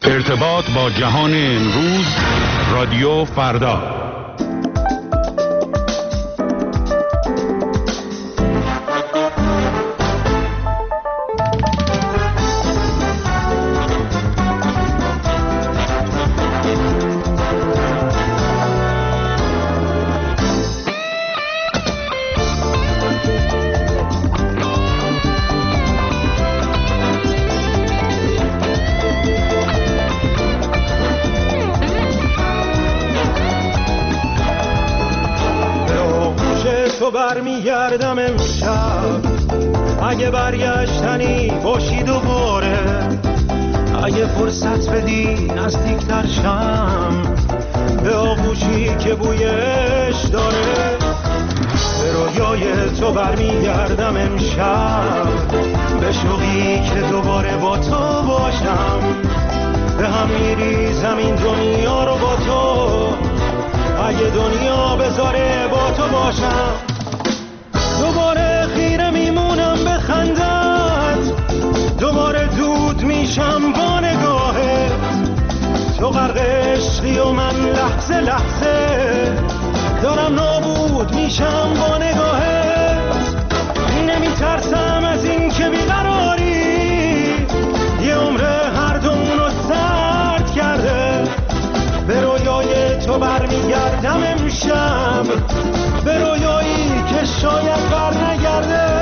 ارتباط با جهان امروز، رادیو فردا. برمیگردم امشب، اگه برگشتنی باشی دوباره، اگه فرصت بدی نزدیکتر شم به آغوشی که بویش داره. به رویای تو برمیگردم امشب، به شوقی که دوباره با تو باشم. به هم میریزم این دنیا رو با تو، اگه دنیا بذاره با تو باشم. دوباره خیره میمونم به خندت، دوباره دود میشم با نگاهت. تو غرق عشقی و من لحظه لحظه دارم نابود میشم با نگاهت. نمیترسم از این که بیقراری یه عمر هر دومونو سرد کرده. به رویای تو برمیگردم امشب، به رویایی که شاید بر نگرده.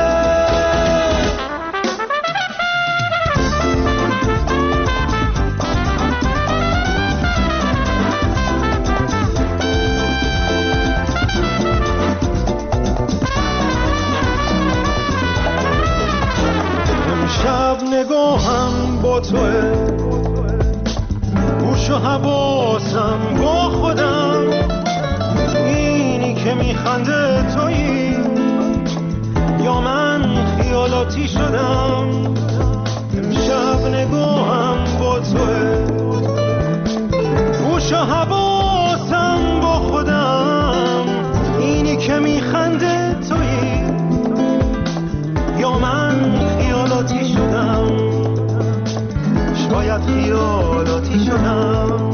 امشب نگاهم با توه، گوش و حواسم با خودم. اینی که میخنده تویی یا من خیالاتی شدم؟ امشب نگاهم با توه، گوش و حواسم با خودم. اینی که میخنده تویی یا من خیالاتی شدم؟ شاید خیالاتی شدم.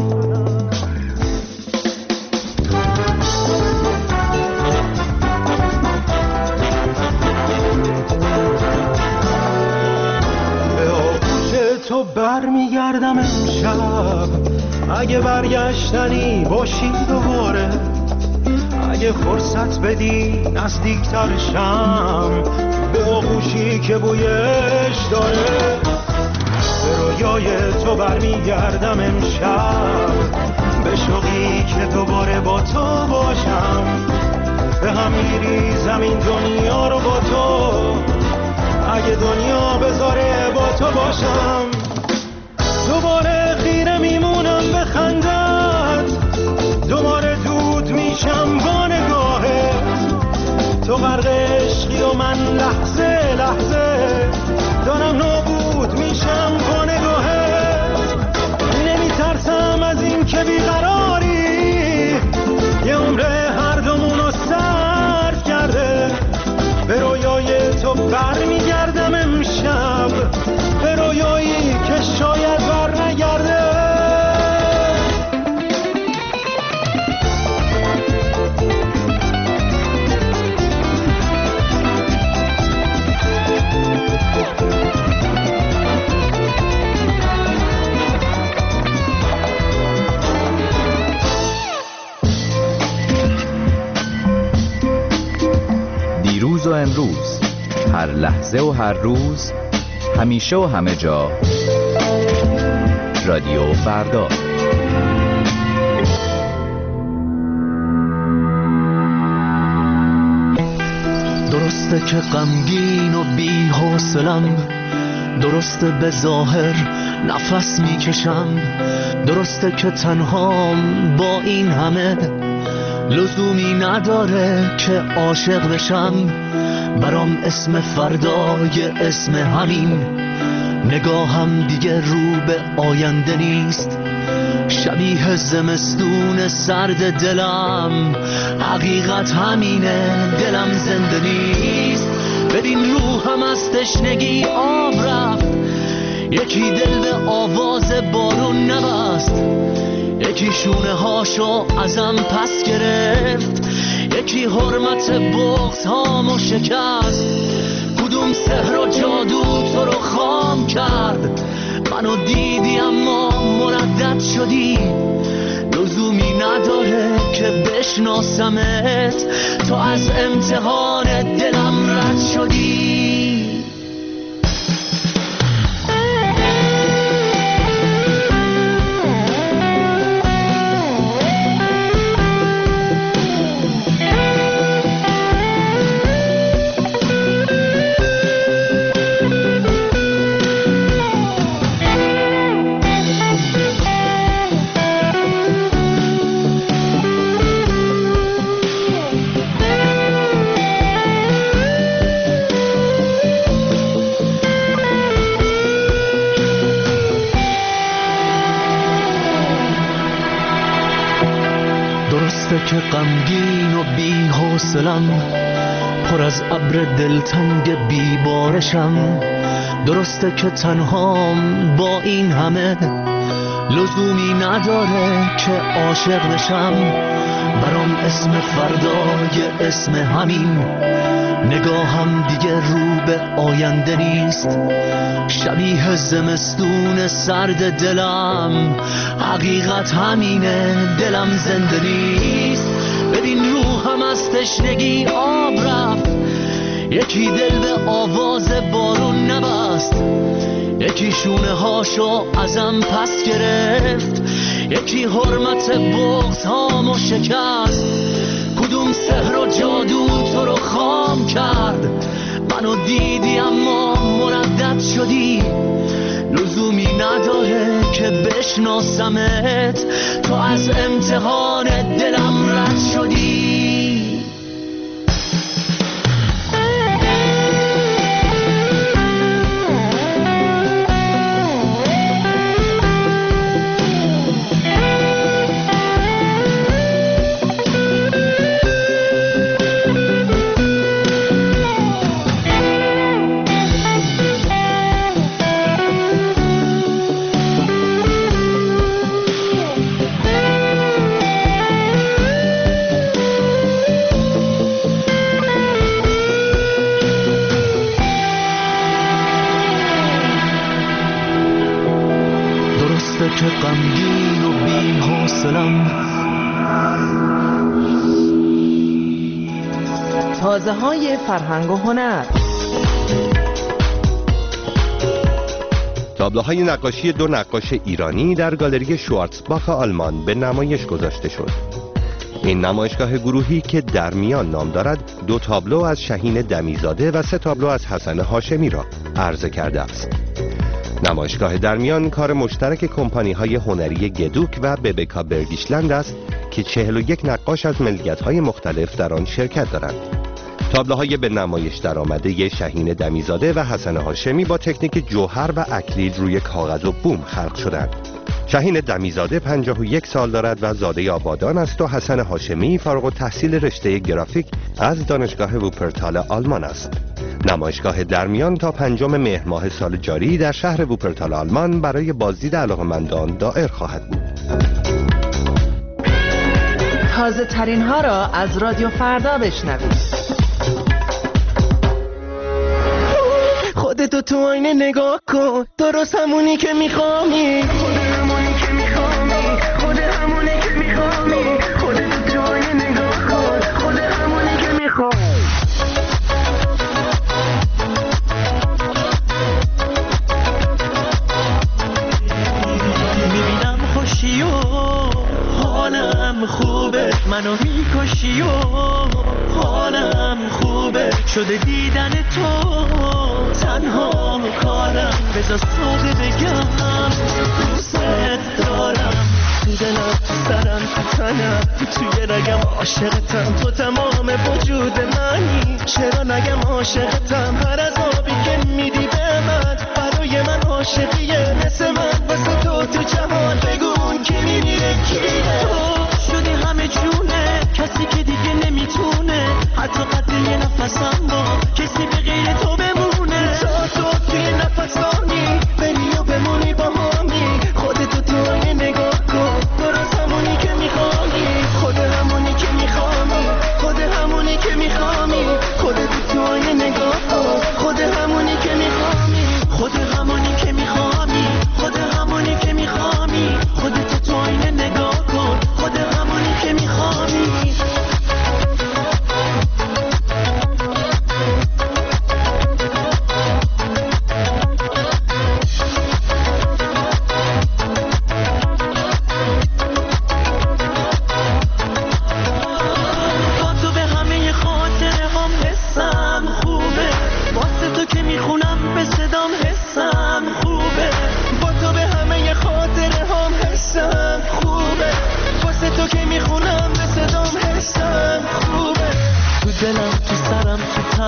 تو برمیگردم امشب، اگه برگشتنی باشی دوباره، اگه فرصت بدی نزدیکتر شم به آغوشی که بویش داره. به رویای تو برمیگردم امشب، به شوقی که دوباره با تو باشم. به هم میریزم این دنیا رو با تو، اگه دنیا بذاره با تو باشم. دوباره خیره میمونم به خندت، دوباره دود میشم با نگاهت. تو غرق عشقی و من لحظه لحظه دارم نابود میشم با نگاهت. نمیترسم از این که بیقراری یه عمر هر دومونو سرد کرده. به رویای تو برمیگردم امشب، به رویایی که شاید بر نگرده. دیروز و امروز، هر لحظه و هر روز، همیشه و همه جا، رادیو فردا. درسته که غمگین و بی‌حوصله‌ام، درسته به ظاهر نفس میکشم، درسته که تنهام با این همه، لزومی نداره که عاشق بشم. برام اسم فردای اسم همین، نگاهم دیگه رو به آینده نیست. شبیه زمستون سرد دلم، حقیقت همینه، دلم زنده نیست. ببین روحم از تشنگی آب رفت، یکی دل به آواز بارون نبست، یکی شونه هاشو ازم پس گرفت، یکی حرمت بغض هامو شکست. کدوم سحر و جادو تو رو خام کرد؟ منو دیدی اما مردد شدی، لزومی نداره که بشناسمت، تو از امتحان دلم رد شدی. که غمگین و بی حوصلم، پر از ابر دلتنگ بی بارشم. درسته که تنهام با این همه، لزومی نداره که عاشق بشم. برام اسم فردای اسم همین، نگاهم دیگه رو به آینده نیست. شبیه زمستون سرد دلم، حقیقت همینه دلم زنده نیست. ببین روحم از تشنگی آب رفت، یکی دل به آواز بارون نبست، یکی شونه هاشو ازم پس گرفت، یکی حرمت بغض هامو شکست. کدوم سحر و جادو تو رو خام کرد؟ منو دیدی اما مردد شدی، لزومی نداره که بشناسمت، تو از امتحان دلم رد شدی. که غمگین و بی حوصلم. تازه های فرهنگ و هنر. تابلوهای نقاشی دو نقاش ایرانی در گالری شوارتزباخ آلمان به نمایش گذاشته شد. این نمایشگاه گروهی که در میان نام دارد، 2 تابلو از شهین دمیزاده و 3 تابلو از حسن هاشمی را عرضه کرده است. نمایشگاه در میان کار مشترک کمپانی‌های هنری گدوک و ببکا برگیشلند است که 41 نقاش از ملیت‌های مختلف در آن شرکت دارند. تابلوهای به نمایش درآمده شهین دمیزاده و حسن هاشمی با تکنیک جوهر و اکریل روی کاغذ و بوم خلق شدند. شهین دمیزاده 51 سال دارد و زاده آبادان است و حسن هاشمی فارغ التحصیل رشته گرافیک از دانشگاه ووپرتال آلمان است. نمایشگاه در میان تا 5 مهر ماه سال جاری در شهر ووپرتال آلمان برای بازدید علاقه‌مندان دایر خواهد بود. تازه ترین ها را از رادیو فردا بشنوید. خودتو تو آینه نگاه کن، درست همونی که میخوامی، خود همونی که میخوامی، خود همونی که میخوامی. خودتو تو آینه نگاه کن، خود همونی که میخوامی. میبینم خوشی و حالم خوبه، منو میکشی و حالم خوبه، شده دیدن تو تنها کارم. بذار صادق بگم دوست دارم، تو دلم، تو سرم، تو تنم، توی رگم عاشقتم، تو تمام وجود منی. چرا نگم عاشقتم؟ هر از آبی که میدی به من برای من عاشقیه، مثل من واسه تو جهان بگون کی میمیره کیه. تو شدی همه جونه، کسی که دیگه نمیتونه حتی قد یه نفسم با کسی به غیر تو بمونه. تو توی نفسانی بری و بمونی با همی، خود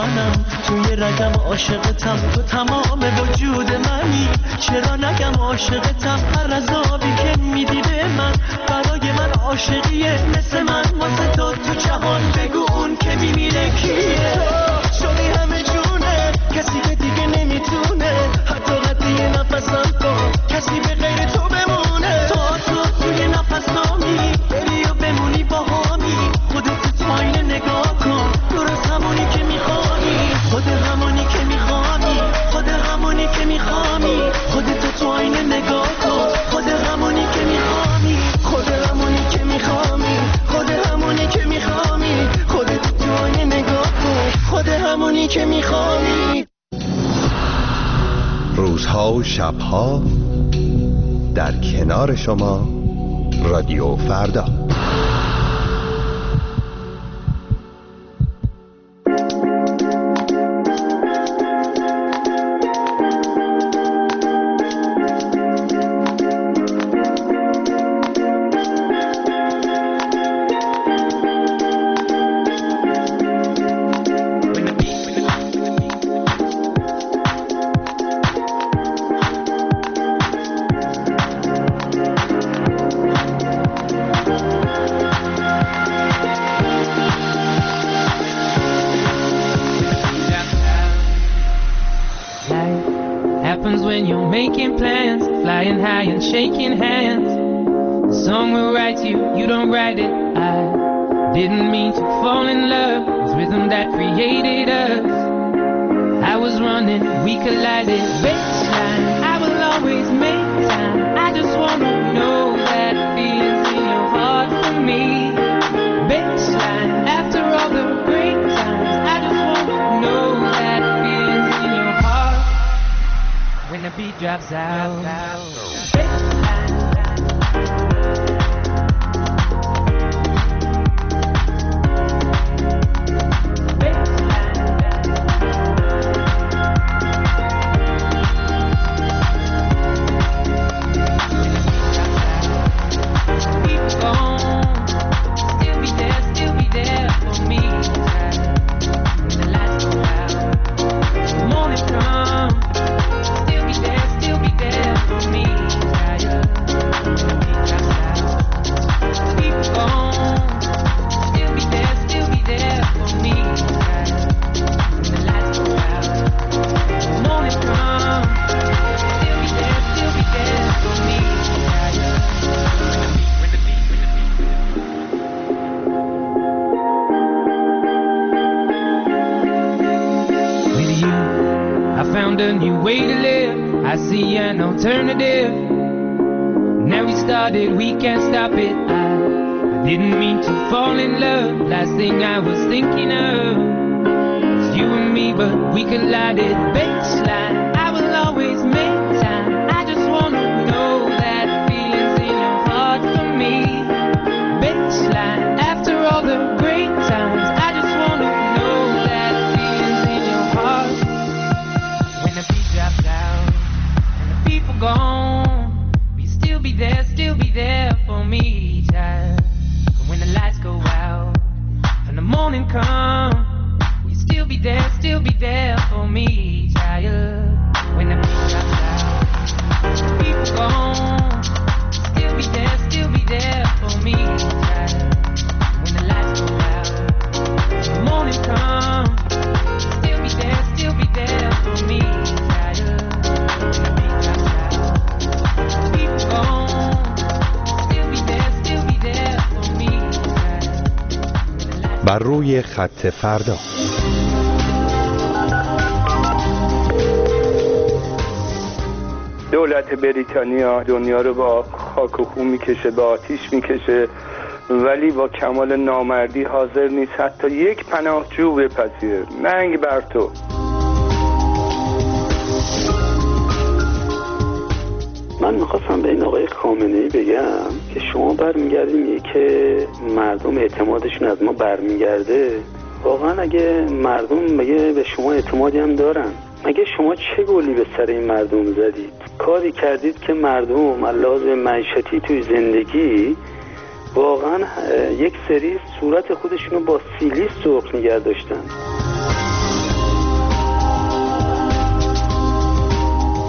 جانم، توی رگم عاشقتم، تو تمام وجود منی. چرا نگم عاشقتم؟ هر عذابی که میدی به من برای من عاشقیه. مثل من واسه تو جهان بگو اون که میمیره کیه؟ شدی همه جونه، کسی که دیگه نمیتونه حتی قطعی نفسم کن، کسی به غیر تو بمونه. تو توی نفس نامی بری و بمونی با همی. خودت تو آینه نگاه کن، درست همونی که میخوانی. خود همونی که میخوانی، خود همونی که میخوانی. خودت تو آینه نگاه کن، خود همونی که میخوانی. خود همونی که میخوانی، خود همونی که میخوانی. خودت تو آینه نگاه کن، خود همونی که میخوانی. روزها و شبها در کنار شما رادیو فردا. Shaking hands, the song will write you, you don't write it. I didn't mean to fall in love, it was rhythm that created us. I was running, we collided. Baseline, I will always make time. I just wanna know that feelings in your heart for me. Baseline, after all the great times, I just wanna know that feelings in your heart when the beat drops out. Alternative. Now we started, we can't stop it. I didn't mean to fall in love. Last thing I was thinking of was you and me, but we collided. Baseline, I will always make time. I just wanna know that feelings in your heart for me. Baseline, after all the great times, I just wanna know that feelings in your heart when the beat drops out. People gone, will you still be there for me, child? And when the lights go out and the morning come, will you still be there for me, child? When the beat drops out, people gone, still be there for me, child. When the lights go out, the morning come, still be there for me, child. بر روی خط فردا. دولت بریتانیا دنیا رو با خاک و خون میکشه، به آتیش میکشه، ولی با کمال نامردی حاضر نیست حتی یک پناهجو بپذیره. ننگ بر تو. من میخواستم به این آقای خامنه‌ای بگم که شما برمیگردیم که مردم اعتمادشون از ما برمیگرده. واقعا اگه مردم مگه به شما اعتمادی هم دارن؟ مگه شما چه گلی به سر این مردم زدید؟ کاری کردید که مردم علاوه بر معیشتی توی زندگی واقعا یک سری صورت خودشونو با سیلی سرخ نگه داشتن.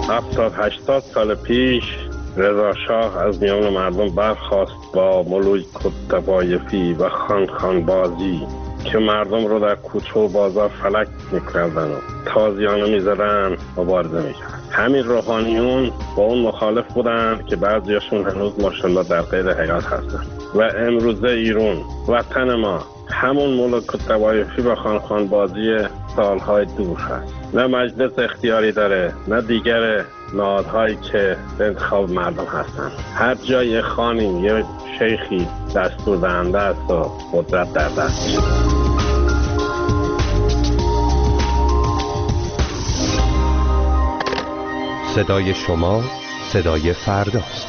70-80 سال پیش رضا شاه از میان مردم برخاست با ملوک طوایفی و خان بازی که مردم رو در کوچه و بازار فلک میکردن و تازیانه میزدن مبارزه میکردن. همین روحانیون با اون مخالف بودن که بعضیاشون هنوز ماشاءالله در غیر حیات هستن و امروزه ایران وطن ما همون ملوک طوایفی و خان بازی سالهای دور هست. نه مجلس اختیاری داره نه دیگر نهادهایی که به انتخاب مردم هستن. هر جای خانی یه شیخی دستور دهنده است و قدرت در دستش. صدای شما صدای فرداست.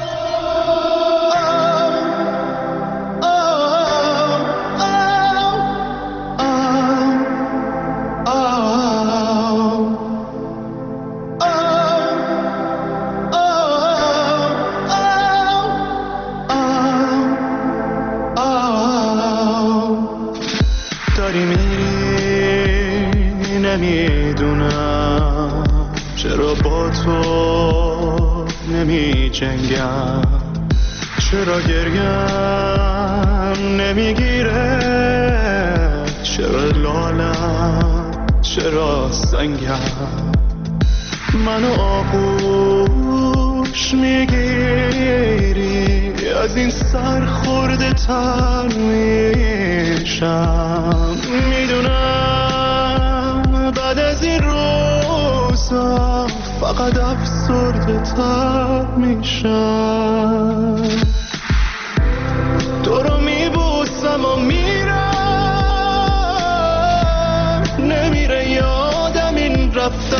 داری میری نمیدونم چرا با تو نمی جنگم، چرا گریم نمیگیره، چرا لالم چرا سنگم، منو آغوش میگیری از این سر خورده تر میشم. میدونم بعد از این روزا فقط افسرده تر میشم. تو رو میبوسم و میرم، نمیره یادم این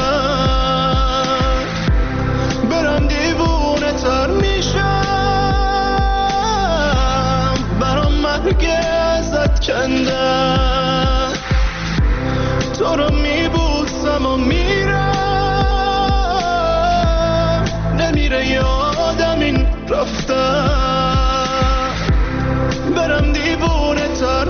رفتن، برم دیوونه تر میشم، برام مرگ ازت کندن. تو رو میبوسم و میرم، نمیره یادم این رفتن، برم دیوونه تر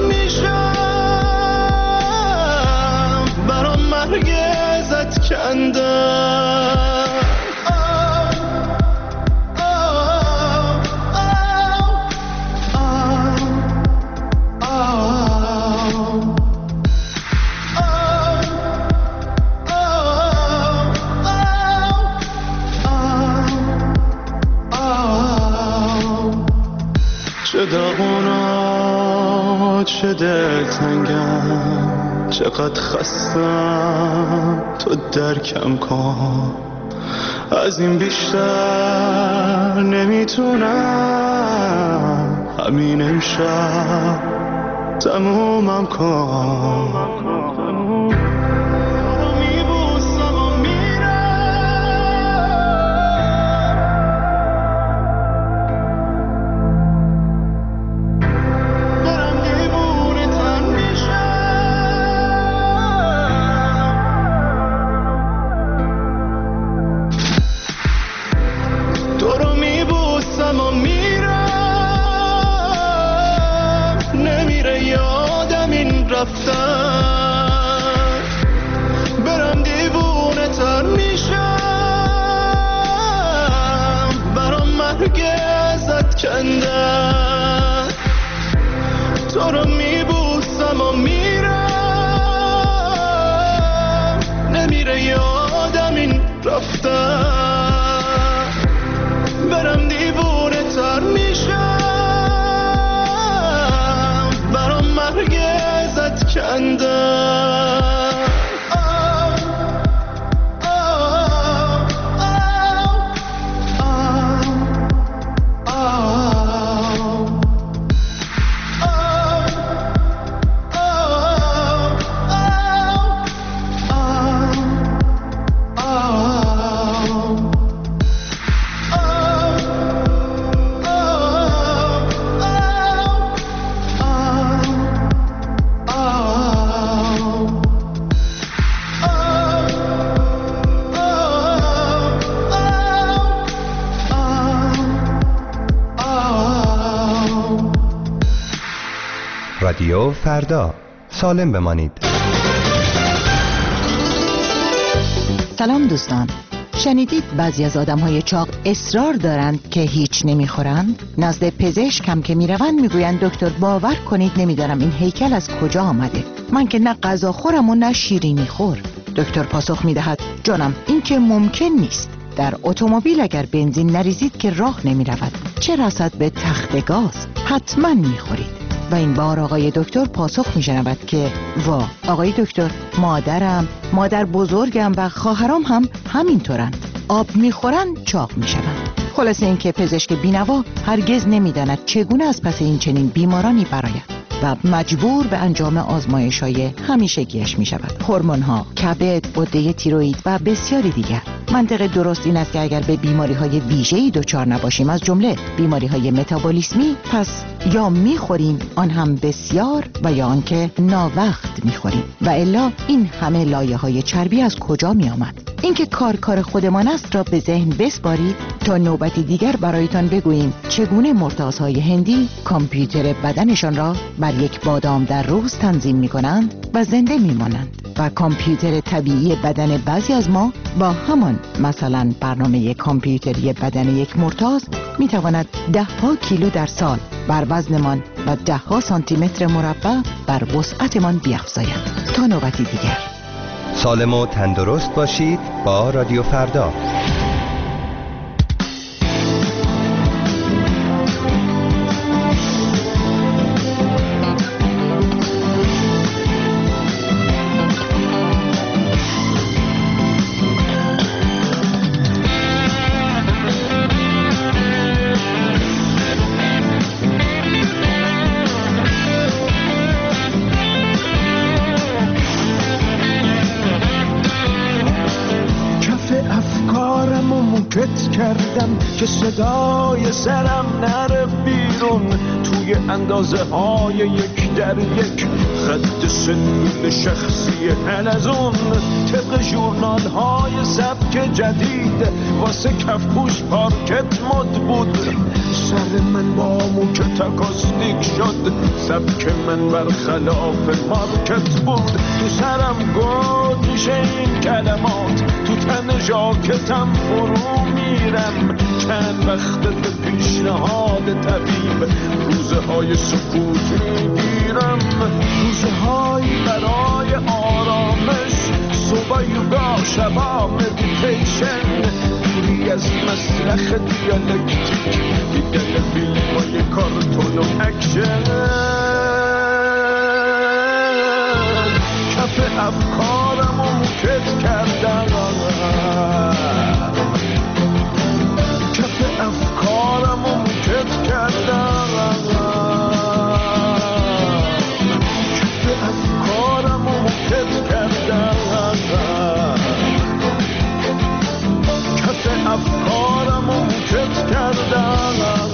میشم، برام مرگ ازت کندن. چه داغونا چه دلتنگم، چقدر خستم تو درکم کن، از این بیشتر نمیتونم، همین امشب تمومم کن. برم دیوونه تر میشم، برام مرگ ازت کندن. تو رو میبوسم و میرم، نمیره یادم این رفتن، برم دیوونه تر میشم، برام مرگ ازت کندن. رادیو فردا، سالم بمانید. سلام دوستان، شنیدید بعضی از آدم‌های چاق اصرار دارند که هیچ نمیخورند؟ نزد پزشک هم که میروند میگویند دکتر باور کنید نمیدانم این هیکل از کجا آمده. من که نه غذا خورم و نه شیرینی خور. دکتر پاسخ میدهد جانم این که ممکن نیست. در اتومبیل اگر بنزین نریزید که راه نمیرود، چه رسد به تخت گاز؟ حتما میخورید. و این بار آقای دکتر پاسخ میشنود که وا آقای دکتر، مادر بزرگم و خواهرام هم همینطورند. آب میخورند چاق میشوند. خلاصه این که پزشک بینوا هرگز نمیداند چگونه از پس این چنین بیمارانی براید و مجبور به انجام آزمایش‌های همیشگیش میشود. هورمون‌ها، کبد، غده تیروئید و بسیاری دیگر. منطق درست این است که اگر به بیماری‌های ویژه‌ای دچار نباشیم، از جمله بیماری‌های متابولیسمی، پس یا میخوریم آن هم بسیار و یا آنکه ناوقت میخوریم و الا این همه لایه‌های چربی از کجا میآمد؟ اینکه کار خودمان است را به ذهن بسپارید تا نوبتی دیگر برایتان بگوییم چگونه مرتازهای هندی کامپیوتر بدنشان را بر یک بادام در روز تنظیم می‌کنند و زنده می‌مانند و کامپیوتر طبیعی بدن بعضی از ما با همان مثلا برنامه کامپیوتری بدن یک مرتاز می‌تواند 10 کیلو در سال بر وزنمان و 10 سانتی متر مربع بر وسعتمان بیفزاید. تا نوبتی دیگر سالم و تندرست باشید با رادیو فردا. کردم که صدای سرم نره بیرون، توی اندازه های 1 در 1 خط سلول شخصی حلزون، طبق ژورنال های سبک جدید واسه کفپوش پارکت مد بود. سر من با موکت اکاستیک شد، سبک من برخلاف مارکت بود. تو سرم گود میشه این کلمات، تو تن ژاکتم فرو میرم. چند وقت به پیشنهاد طبیب روزهای سکوت میگیرم، روزهایی برای آرامش، صبح یوگا شبا مدیتیشن، دوری از مسلخ دیالکتیک، دیدن فیلمای کارتون و اکشن. کف افکارم و موکت کردم، کف افکارم و موکت کردم، کف افکارم و موکت کردم، کف افکارم و موکت کردم.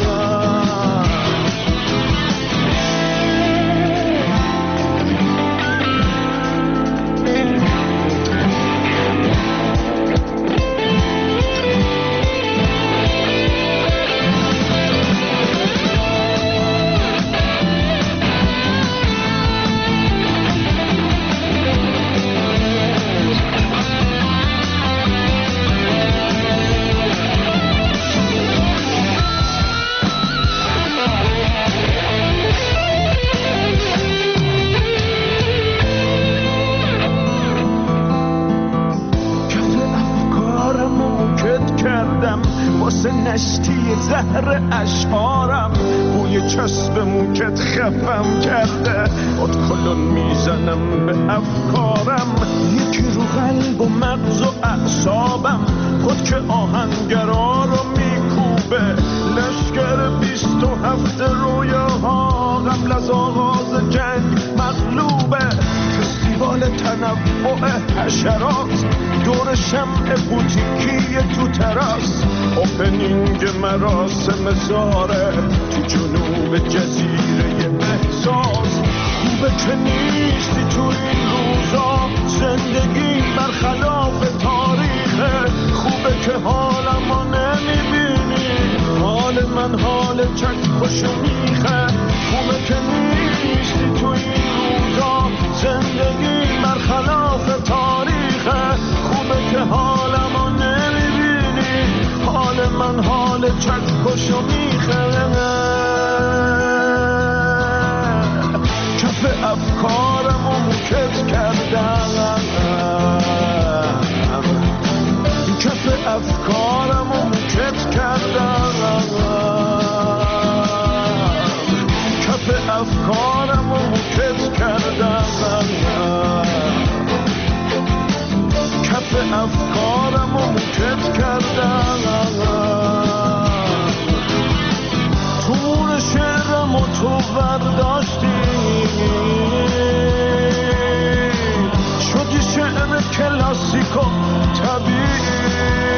نشتی زهر اشعارم، بوی چسب موکت خفم کرده، ادکلون میزنم به افکارم، یکی رو قلب و مغز و اعصابم، خود که آهنگرا رو میکوبه، لشکر 27 رویاها قبل از آغاز جنگ مغلوبه، فستیوال تنوع حشرات دور شمع بوتیکی تو تراس، اوپنینگ مراسم زاره تو جنوب جزیره احساس. خوبه که نیستی تو این روزا، زندگی برخلاف تاریخه، خوبه که حالمو نمیبینی، حال من حال چک خوشو میخه، خوبه که نیستی تو این روزا، زندگی برخلاف تاریخه، خوبه که حالمو نمیبینی، چکشو میخرم کف افکارمو موکت کردم کف افکارمو موکت کردم کف افکارمو موکت کردم کف افکارمو موکت کردم تور شعرمو تو برداشتی شدی شعر کلاسیک و طبیعی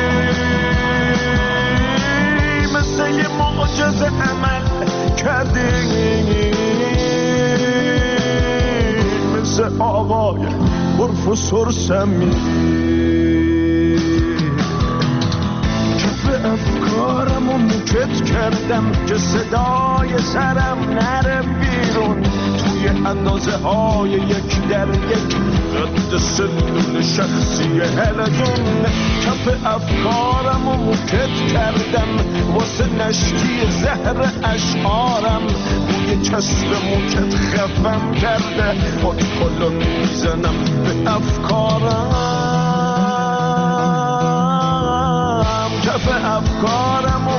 مثل یه معجزه عمل کردی مثل آقای پروفسور سمی کف افکارمو موکت کردم که صدای سرم نره بیرون توی اندازه های یک در یک قد سلول شخصی هلدون کف افکارمو موکت کردم واسه نشتی زهر اشعارم بوی چسب موکت خفم کرده خود کلون میزنم به افکارم کف افکارمو